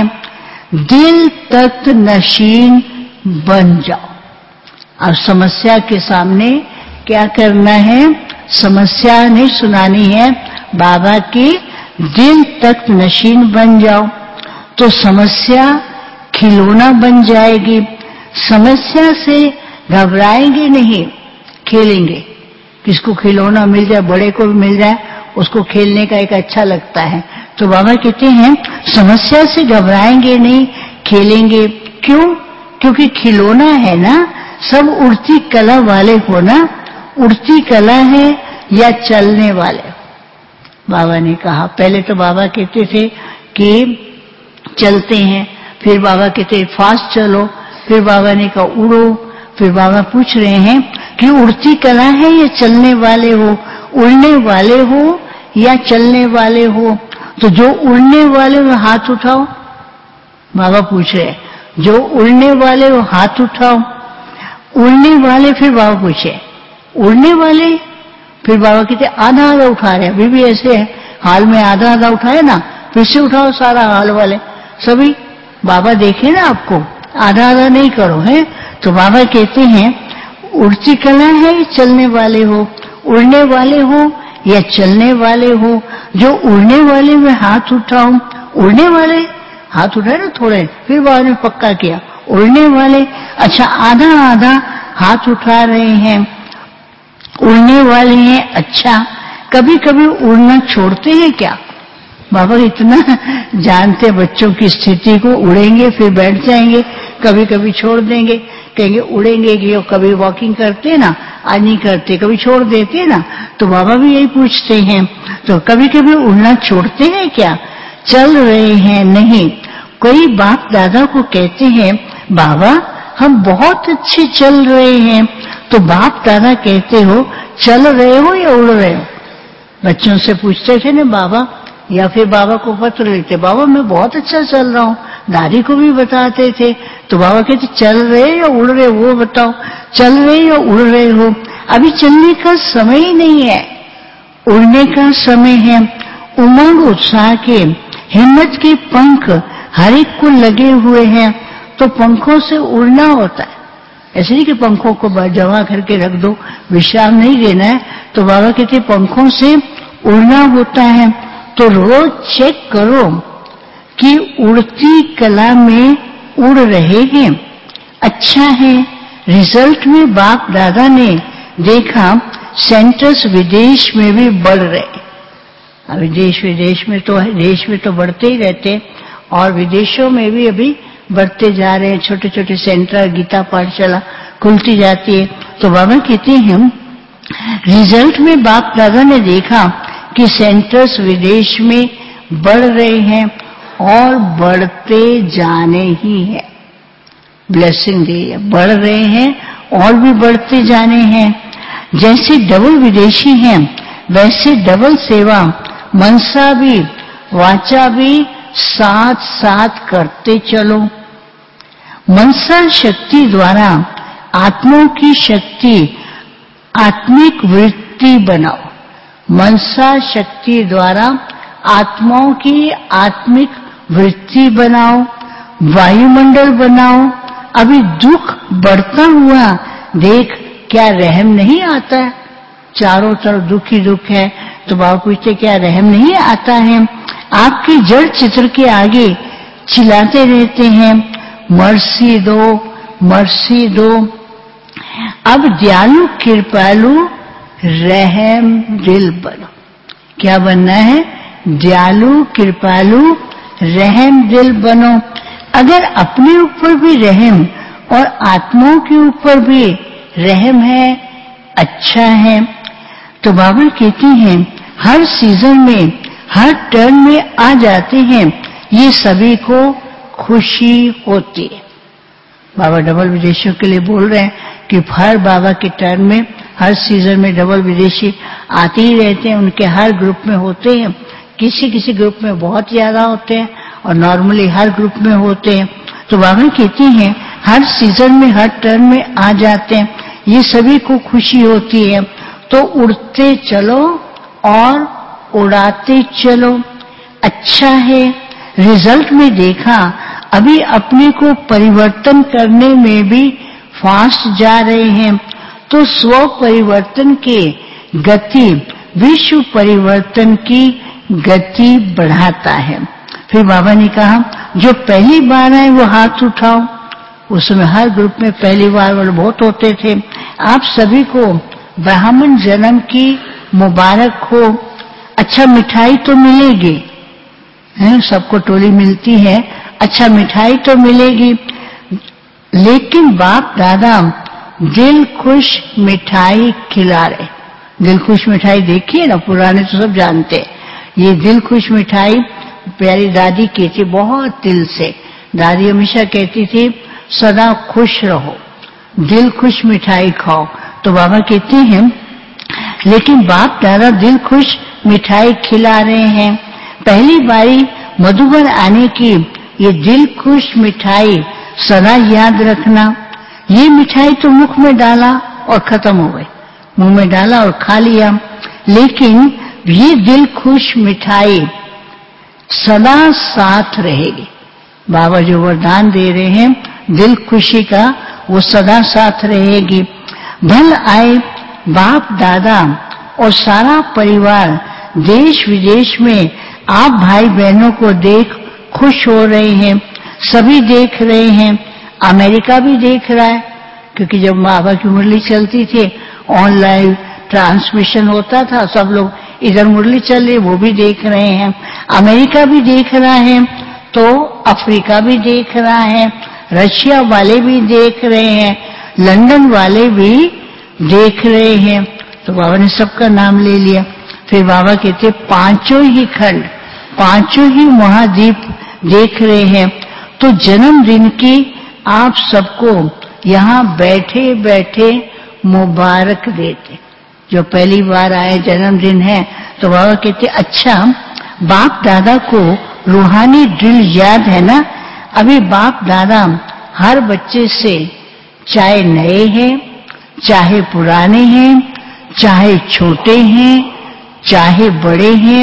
दिल तक नशीन बन जाओ। और समस्या के सामने क्या करना है? समस्या नहीं सुनानी है, बाबा के दिल तक नशीन बन जाओ तो समस्या खिलौना बन जाएगी। समस्या से घबराएंगे नहीं, खेलेंगे। किसको खिलौना मिल जाए, बड़े को भी मिल जाए, उसको खेलने का एक अच्छा लगता है। तो बाबा कहते हैं समस्या से घबराएंगे नहीं, खेलेंगे। क्यों? क्योंकि खिलौना है ना, सब उड़ती कला वाले हो ना, उड़ती कला है या चलने वाले। बाबा ने कहा, पहले तो बाबा कहते थे कि चलते हैं, फिर बाबा कहते फास्ट चलो, फिर बाबा ने कहा उड़ो। फिर बाबा पूछ रहे हैं कि उड़ती कला है या चलने वाले हो, उड़ने वाले हो या चलने वाले हो? तो जो उड़ने वाले हो हाथ उठाओ। बाबा पूछ रहे हैं जो उड़ने वाले हो हाथ उठाओ। उड़ने वाले, फिर बाबा पूछे उड़ने वाले, फिर बाबा कहते आधा आधा उठा रहे, अभी भी ऐसे है हाल में आधा आधा उठाए ना, फिर से उठाओ सारा हाल वाले सभी। बाबा देखे ना आपको, आधा आधा नहीं करो है। तो बाबा कहते हैं उड़ती कला है या चलने वाले हो, उड़ने वाले हो या चलने वाले हो? जो उड़ने वाले में हाथ उठाओ। उड़ने वाले हाथ उठाए ना थोड़े, फिर बाबा ने पक्का किया उड़ने वाले। अच्छा, आधा आधा हाथ उठा रहे हैं, उड़ने वाले हैं। अच्छा, कभी कभी उड़ना छोड़ते हैं क्या? बाबा इतना जानते बच्चों की स्थिति को, उड़ेंगे फिर बैठ जाएंगे, कभी कभी छोड़ देंगे, कहेंगे उड़ेंगे कि कभी वॉकिंग करते ना, आज नहीं करते, कभी छोड़ देते ना। तो बाबा भी यही पूछते हैं, तो कभी कभी उड़ना छोड़ते हैं क्या? चल रहे हैं नहीं। कोई बाप दादा को कहते हैं बाबा हम बहुत अच्छे चल रहे हैं, तो बाप दादा कहते हो चल रहे हो या उड़ रहे हो? बच्चों से पूछते थे ना बाबा, या फिर बाबा को पत्र लिखते, बाबा मैं बहुत अच्छा चल रहा हूँ। दादी को भी बताते थे, तो बाबा कहते चल रहे या उड़ रहे, वो बताओ, चल रहे या उड़ रहे हो? अभी चलने का समय ही नहीं है, उड़ने का समय है। उमंग उत्साह के, हिम्मत के पंख हर एक को लगे हुए हैं, तो पंखों से उड़ना होता है। ऐसे नहीं कि पंखों को जमा करके रख दो, विश्राम नहीं देना है। तो बाबा कहते पंखों से उड़ना होता है। तो रोज चेक करो कि उड़ती कला में उड़ रहे हैं, अच्छा है। रिजल्ट में बाप दादा ने देखा सेंटर्स विदेश में भी बढ़ रहे। अभी देश विदेश में तो देश में तो बढ़ते ही रहते, और विदेशों में भी अभी बढ़ते जा रहे हैं। छोटे छोटे सेंटर, गीता पाठशाला खुलती जाती है। तो बाबा कहते हैं रिजल्ट में बाप दादा ने देखा कि सेंटर्स विदेश में बढ़ रहे हैं और बढ़ते जाने ही है। ब्लेसिंग दी, बढ़ रहे हैं और भी बढ़ते जाने हैं। जैसे डबल विदेशी हैं वैसे डबल सेवा मनसा भी वाचा भी साथ साथ करते चलो। मनसा शक्ति द्वारा आत्माओं की शक्ति आत्मिक वृत्ति बनाओ। मनसा शक्ति द्वारा आत्माओं की आत्मिक वृत्ति बनाओ, वायुमंडल बनाओ। अभी दुख बढ़ता हुआ देख क्या रहम नहीं आता है? चारों तरफ दुख ही दुख है। तो बाबा पूछते क्या रहम नहीं आता है? आपके जड़ चित्र के आगे चिल्लाते रहते हैं, मर्सी दो, मर्सी दो। अब दयालु कृपालु रहम दिल बनो। क्या बनना है? दयालु कृपालु रहम दिल बनो। अगर अपने ऊपर भी रहम और आत्माओं के ऊपर भी रहम है, अच्छा है, तो बाबा कहती हैं हर सीजन में, हर टर्न में आ जाते हैं, ये सभी को खुशी होती है। बाबा डबल विदेशियों के लिए बोल रहे हैं कि हर बाबा के टर्न में, हर सीजन में डबल विदेशी आते ही रहते हैं। उनके हर ग्रुप में होते हैं, किसी किसी ग्रुप में बहुत ज्यादा होते हैं और नॉर्मली हर ग्रुप में होते हैं। तो बाबा कहती हैं हर सीजन में, हर टर्न में आ जाते हैं, ये सभी को खुशी होती है। तो उड़ते चलो और उड़ाते चलो। अच्छा है, रिजल्ट में देखा अभी अपने को परिवर्तन करने में भी फास्ट जा रहे हैं। तो स्व परिवर्तन के गति विश्व परिवर्तन की गति बढ़ाता है। फिर बाबा ने कहा जो पहली बार आए वो हाथ उठाओ। उसमें हर ग्रुप में पहली बार वाले बहुत होते थे। आप सभी को ब्राह्मण जन्म की मुबारक हो। अच्छा मिठाई तो मिलेगी, हैं, सबको टोली मिलती है, अच्छा मिठाई तो मिलेगी, लेकिन बाप दादा दिल खुश मिठाई खिला रहे। दिल खुश मिठाई देखिए ना, पुराने तो सब जानते हैं। ये दिल खुश मिठाई प्यारी दादी कहती बहुत दिल से। दादी हमेशा कहती थी सदा खुश रहो, दिल खुश मिठाई खाओ। तो बाबा कहते हैं लेकिन बाप दादा दिल खुश मिठाई खिला रहे हैं। पहली बारी मधुबन आने की ये दिल खुश मिठाई सदा याद रखना। ये मिठाई तो मुख में डाला और खत्म हो गई, मुंह में डाला और खा लिया, लेकिन ये दिल खुश मिठाई सदा साथ रहेगी। बाबा जो वरदान दे रहे हैं दिल खुशी का, वो सदा साथ रहेगी। भल आए बाप दादा और सारा परिवार देश विदेश में आप भाई बहनों को देख खुश हो रहे हैं। सभी देख रहे हैं, अमेरिका भी देख रहा है, क्योंकि जब बाबा की मुरली चलती थी ऑनलाइन ट्रांसमिशन होता था, सब लोग इधर मुरली चल रही वो भी देख रहे हैं, अमेरिका भी देख रहा है, तो अफ्रीका भी देख रहा है, रशिया वाले भी देख रहे हैं, लंदन वाले भी देख रहे हैं। तो बाबा ने सबका नाम ले लिया। फिर बाबा कहते पांचों ही खंड, पांचों ही महाद्वीप देख रहे हैं। तो जन्मदिन की आप सबको यहाँ बैठे बैठे मुबारक देते। जो पहली बार आए जन्मदिन है, तो बाबा कहते अच्छा बाप दादा को रूहानी ड्रिल याद है ना। अभी बाप दादा हर बच्चे से, चाहे नए हैं चाहे पुराने हैं, चाहे छोटे हैं चाहे बड़े हैं,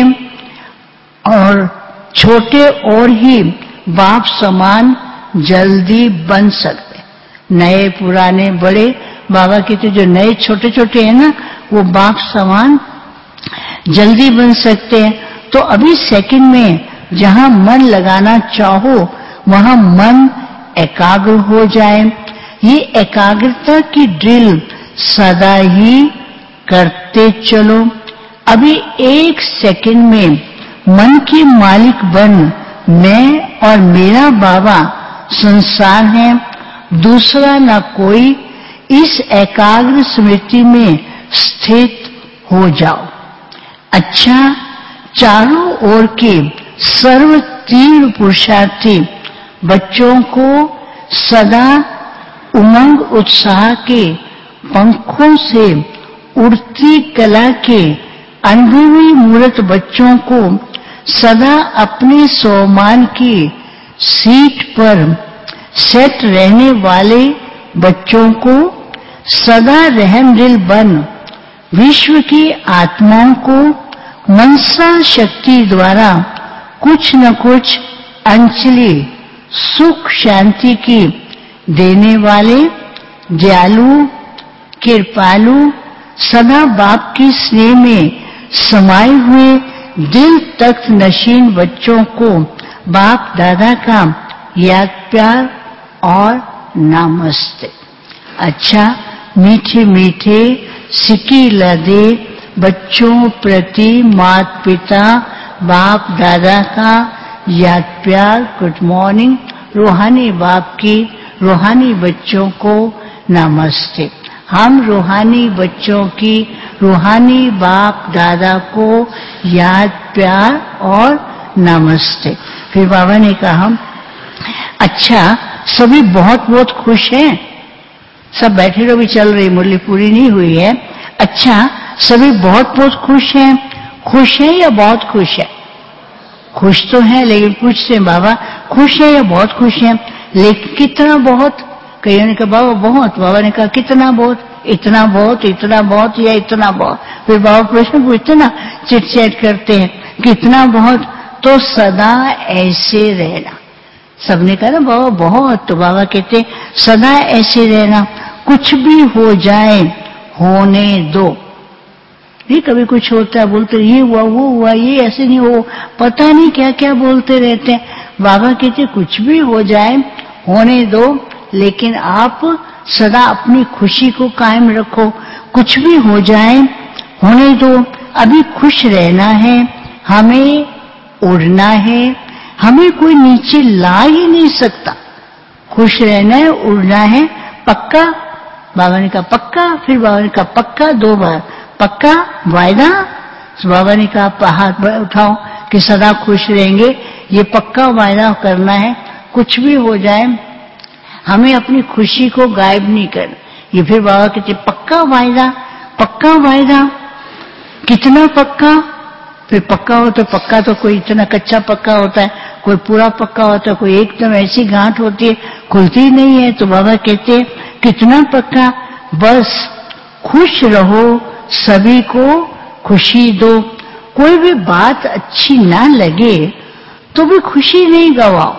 और छोटे और ही बाप समान जल्दी बन सकते। नए पुराने बड़े, बाबा कहते जो नए छोटे छोटे हैं ना, वो बाप समान जल्दी बन सकते हैं। तो अभी सेकंड में जहां मन लगाना चाहो वहां मन एकाग्र हो जाए। ये एकाग्रता की ड्रिल सदा ही करते चलो। अभी एक सेकंड में मन की मालिक बन, मैं और मेरा बाबा संसार है, दूसरा न कोई, इस एकाग्र स्मृति में स्थित हो जाओ। अच्छा, चारों ओर के सर्व तीव्र पुरुषार्थी बच्चों को सदा उमंग उत्साह के पंखों से उड़ती कला के अनुभवी मूर्त बच्चों को सदा अपने सोमान की सीट पर सेट रहने वाले बच्चों को सदा रहमदिल बन विश्व की आत्माओं को मनसा शक्ति द्वारा कुछ न कुछ अंजलि सुख शांति की देने वाले दयालु कृपालु सदा बाप की स्नेह में समाये हुए दिल तख्त नशीन बच्चों को बाप दादा का याद प्यार और नमस्ते। अच्छा, मीठे मीठे सिक्के लदे बच्चों प्रति माता पिता बाप दादा का याद प्यार, गुड मॉर्निंग। रूहानी बाप की रूहानी बच्चों को नमस्ते। हम रूहानी बच्चों की रूहानी बाप दादा को याद प्यार और नमस्ते। फिर बाबा ने कहा, अच्छा सभी बहुत बहुत खुश हैं, सब बैठे रहो, भी चल रही मुरली पूरी नहीं हुई है। अच्छा सभी बहुत बहुत खुश हैं, खुश हैं या बहुत खुश है? खुश तो है, लेकिन पूछते हैं बाबा खुश है या बहुत खुश है, लेकिन कितना बहुत? कईयों ने कहा बाबा बहुत, बाबा ने कहा कितना बहुत? इतना बहुत, इतना बहुत या इतना बहुत? फिर बाबा प्रश्न पूछते ना, चिट चैट करते हैं, कितना बहुत? तो सदा ऐसे रहना। सबने कहा ना बाबा बहुत, तो बाबा कहते सदा ऐसे रहना, कुछ भी हो जाए होने दो। नहीं कभी कुछ होता है बोलते ये हुआ वो हुआ, ये ऐसे नहीं हो, पता नहीं क्या क्या बोलते रहते हैं। बाबा कहते कुछ भी हो जाए होने दो, लेकिन आप सदा अपनी खुशी को कायम रखो। कुछ भी हो जाए होने दो, अभी खुश रहना है, हमें उड़ना है, हमें कोई नीचे ला ही नहीं सकता। खुश रहना है, उड़ना है, पक्का? बाबा ने कहा पक्का। फिर बाबा ने कहा पक्का दो बार, पक्का वायदा? बाबा ने कहा हाथ उठाओ कि सदा खुश रहेंगे, ये पक्का वायदा करना है, कुछ भी हो जाए हमें अपनी खुशी को गायब नहीं करना। ये फिर बाबा कहते पक्का वायदा, पक्का वायदा, कितना पक्का? फिर पक्का हो तो पक्का तो कोई इतना कच्चा पक्का होता है, कोई पूरा पक्का होता है, कोई एकदम ऐसी गांठ होती है खुलती नहीं है। तो बाबा कहते कितना पक्का? बस खुश रहो, सभी को खुशी दो। कोई भी बात अच्छी ना लगे तो भी खुशी नहीं गवाओ।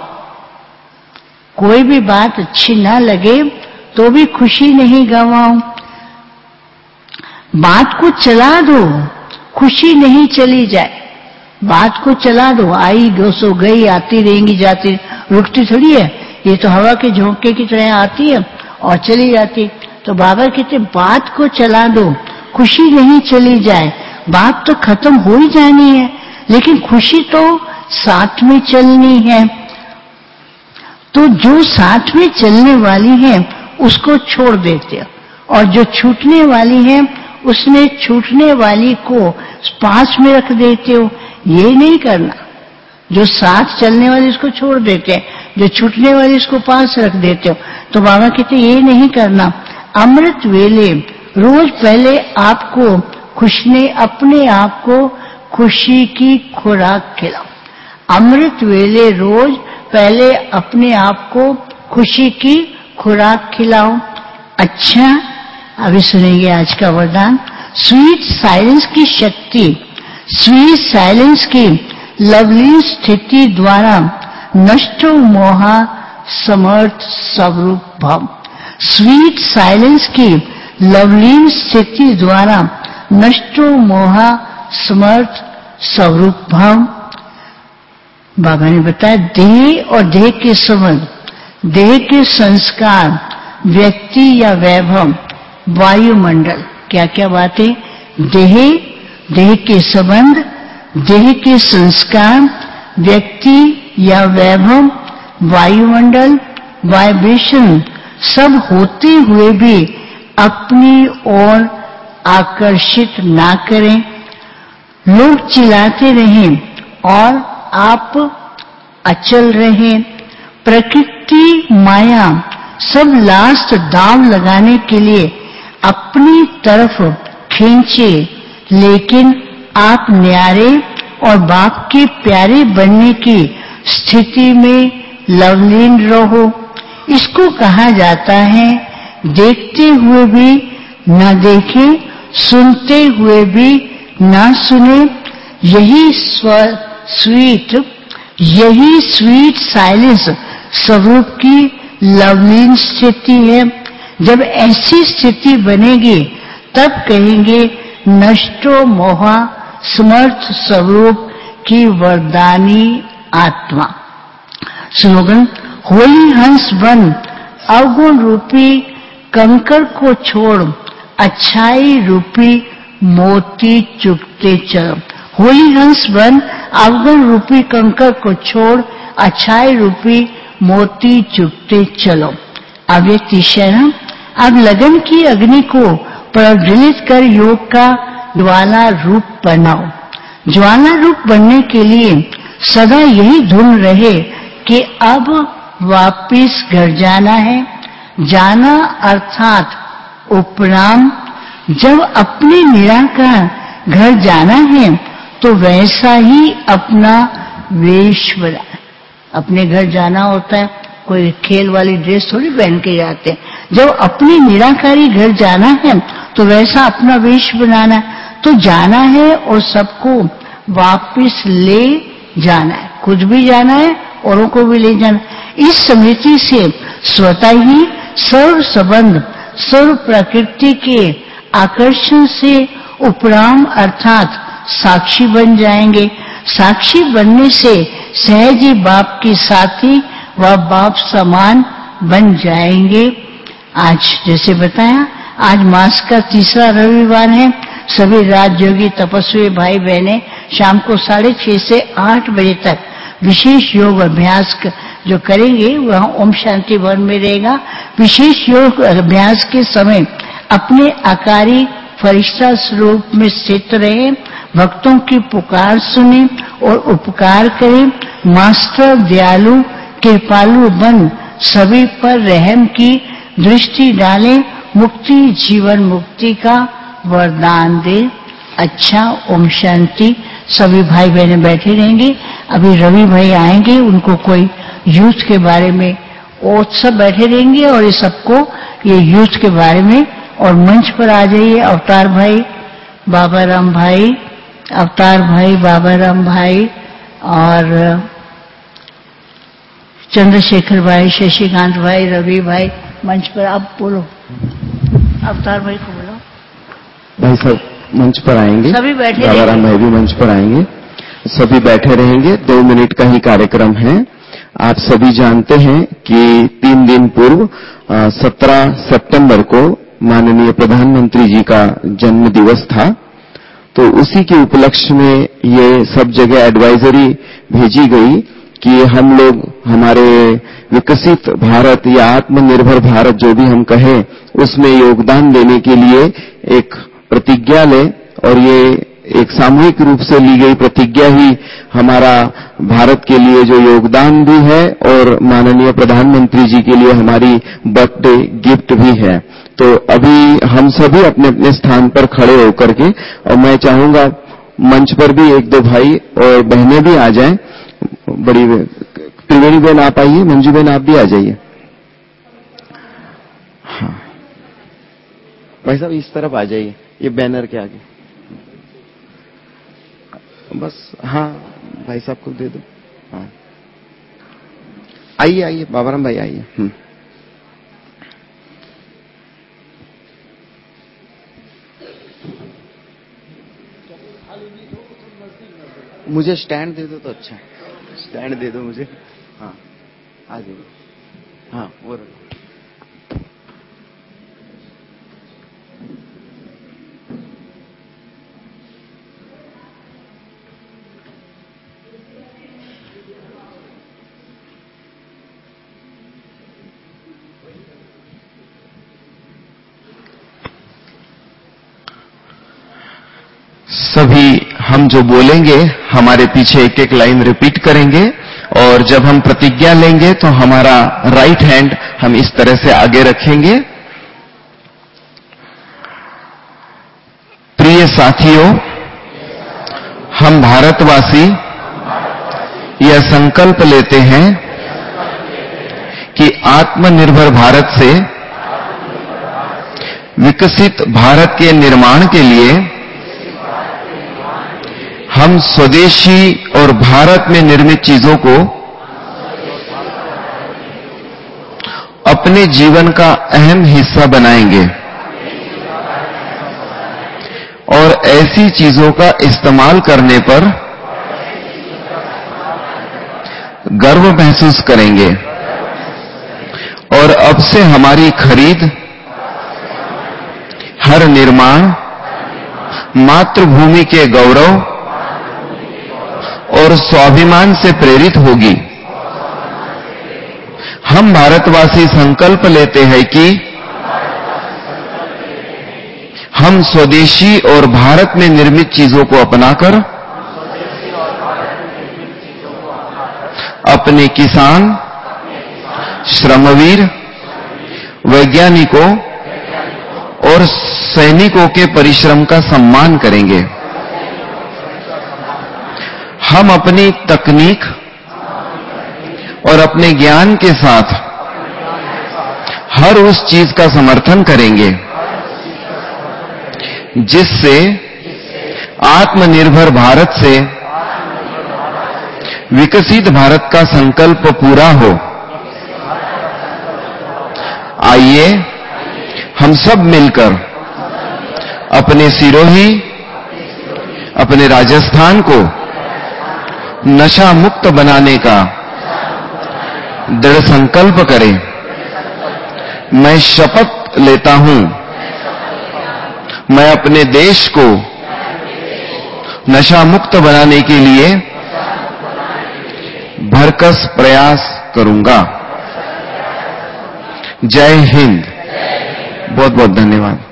कोई भी बात अच्छी ना लगे तो भी खुशी नहीं गवाओ। बात को चला दो, खुशी नहीं चली जाए। बात को चला दो, आई दो सौ गई, आती रहेंगी जाती, रुकती थोड़ी है। ये तो हवा के झोंके की तरह आती है और चली जाती। तो बाबा कहते बात को चला दो, खुशी नहीं चली जाए। बात तो खत्म हो ही जानी है, लेकिन खुशी तो साथ में चलनी है। तो जो साथ में चलने वाली है उसको छोड़ देते हो, और जो छूटने वाली है उसने छूटने वाली को पास में रख देते हो। ये नहीं करना। जो साथ चलने वाली उसको छोड़ देते हैं, जो छूटने वाली उसको पास रख देते हो। तो बाबा कहते ये नहीं करना। अमृत वेले रोज पहले आपको खुशने अपने आप को खुशी की खुराक खिलाओ। अमृत वेले रोज पहले अपने आप को खुशी की खुराक खिलाओ। अच्छा, अभी सुनेंगे आज का वरदान। स्वीट साइलेंस की शक्ति, स्वीट साइलेंस की लवली स्थिति द्वारा नष्ट मोहा समर्थ स्वरूप भव। स्वीट साइलेंस की लवली स्थिति द्वारा नष्ट मोहा समर्थ स्वरूप भव। बाबा ने बताया देह और देह के संबंध, देह के संस्कार, व्यक्ति या वैभव, वायुमंडल, क्या क्या बातें? देह, देह के संबंध, देह के संस्कार, व्यक्ति या वैभव, वायुमंडल, वाइब्रेशन, सब होते हुए भी अपनी ओर आकर्षित ना करें। लोग चिल्लाते रहें और आप अचल रहें। प्रकृति माया सब लास्ट दांव लगाने के लिए अपनी तरफ खींचे, लेकिन आप न्यारे और बाप के प्यारे बनने की स्थिति में लवलीन रहो। इसको कहा जाता है देखते हुए भी न देखें, सुनते हुए भी न सुने। यही स्व स्वीट यही स्वीट साइलेंस स्वरूप की लवलीन स्थिति है। जब ऐसी स्थिति बनेगी तब कहेंगे नष्टो मोहा समर्थ स्वरूप की वरदानी आत्मा। स्लोगन, होली हंस बन अवगुण रूपी कंकर को छोड़ अच्छाई रूपी मोती चुगते चलो। होली हंस बन अवगुण रूपी कंकर को छोड़ अच्छाई रूपी मोती चुगते चलो। अव्यक्ति शरण, अब लगन की अग्नि को प्रज्वलित कर योग का ज्वाला रूप बनाओ। ज्वाला रूप बनने के लिए सदा यही धुन रहे कि अब वापिस घर जाना है। जाना अर्थात उपराम। जब अपने निराकार घर जाना है तो वैसा ही अपना वेश बना। अपने घर जाना होता है, कोई खेल वाली ड्रेस थोड़ी पहन के जाते हैं। जब अपने निराकारी घर जाना है तो वैसा अपना वेश बनाना है। तो जाना है और सबको वापस ले जाना है, खुद भी जाना है औरों को भी ले जाना है। इस स्मृति से स्वतः ही सर्व संबंध सर्व प्रकृति के आकर्षण से उपराम अर्थात साक्षी बन जाएंगे। साक्षी बनने से सहज ही बाप के साथी व बाप समान बन जाएंगे। आज जैसे बताया, आज मास का तीसरा रविवार है। सभी राजयोगी तपस्वी भाई बहनें शाम को साढ़े छह से आठ बजे तक विशेष योग अभ्यास जो करेंगे वह ओम शांति भवन में रहेगा। विशेष योग अभ्यास के समय अपने आकारी फरिश्ता स्वरूप में स्थित रहे, भक्तों की पुकार सुने और उपकार करें। मास्टर दयालु कृपालु बन सभी पर रहम की दृष्टि डालें, मुक्ति जीवन मुक्ति का वरदान दे। अच्छा, ओम शांति। सभी भाई बहनें बैठे रहेंगे। अभी रवि भाई आएंगे, उनको कोई यूथ के बारे में, वो सब बैठे रहेंगे और ये सबको ये यूथ के बारे में। और मंच पर आ जाइए अवतार भाई, बाबा राम भाई, अवतार भाई, बाबा राम भाई और चंद्रशेखर भाई, शशिकांत भाई, रवि भाई मंच पर। आप बोलो, अवतार भाई को बोलो। भाई सब मंच पर आएंगे, सभी बैठे, बाबा राम भाई भी मंच पर आएंगे, सभी बैठे रहेंगे। दो मिनट का ही कार्यक्रम है। आप सभी जानते हैं कि तीन दिन पूर्व सत्रह सितंबर को माननीय प्रधानमंत्री जी का जन्म दिवस था। तो उसी के उपलक्ष्य में ये सब जगह एडवाइजरी भेजी गई कि हम लोग हमारे विकसित भारत या आत्मनिर्भर भारत जो भी हम कहें उसमें योगदान देने के लिए एक प्रतिज्ञा लें। और ये एक सामूहिक रूप से ली गई प्रतिज्ञा ही हमारा भारत के लिए जो योगदान भी है और माननीय प्रधानमंत्री जी के लिए हमारी बर्थडे गिफ्ट भी है। तो अभी हम सभी अपने अपने स्थान पर खड़े होकर के, और मैं चाहूंगा मंच पर भी एक दो भाई और बहनें भी आ जाएं। बड़ी त्रिवेणी बहन आप आइए, मंजू बहन आप भी आ जाइए। हाँ भाई साहब इस तरफ आ जाइए, ये बैनर के आगे बस। हाँ भाई साहब को दे दो। हाँ आइए आइए बाबाराम भाई आइए। हम्म मुझे स्टैंड दे दो तो अच्छा है, स्टैंड दे दो मुझे। हाँ आ जाइए। हाँ वो सभी हम जो बोलेंगे हमारे पीछे एक एक लाइन रिपीट करेंगे। और जब हम प्रतिज्ञा लेंगे तो हमारा राइट हैंड हम इस तरह से आगे रखेंगे। प्रिय साथियों, हम भारतवासी यह संकल्प लेते हैं कि आत्मनिर्भर भारत से विकसित भारत के निर्माण के लिए हम स्वदेशी और भारत में निर्मित चीजों को अपने जीवन का अहम हिस्सा बनाएंगे और ऐसी चीजों का इस्तेमाल करने पर गर्व महसूस करेंगे और अब से हमारी खरीद, हर निर्माण मातृभूमि के गौरव और स्वाभिमान से प्रेरित होगी। हम भारतवासी संकल्प लेते हैं कि हम स्वदेशी और भारत में निर्मित चीजों को अपनाकर अपने किसान, श्रमवीर, वैज्ञानिकों और सैनिकों के परिश्रम का सम्मान करेंगे। हम अपनी तकनीक और अपने ज्ञान के साथ हर उस चीज का समर्थन करेंगे जिससे आत्मनिर्भर भारत से विकसित भारत का संकल्प पूरा हो। आइए हम सब मिलकर अपने सिरोही, अपने राजस्थान को नशा मुक्त बनाने का दृढ़ संकल्प करें। मैं शपथ लेता हूं, मैं अपने देश को नशा मुक्त बनाने के लिए भरकस प्रयास करूंगा। जय हिंद। बहुत बहुत धन्यवाद।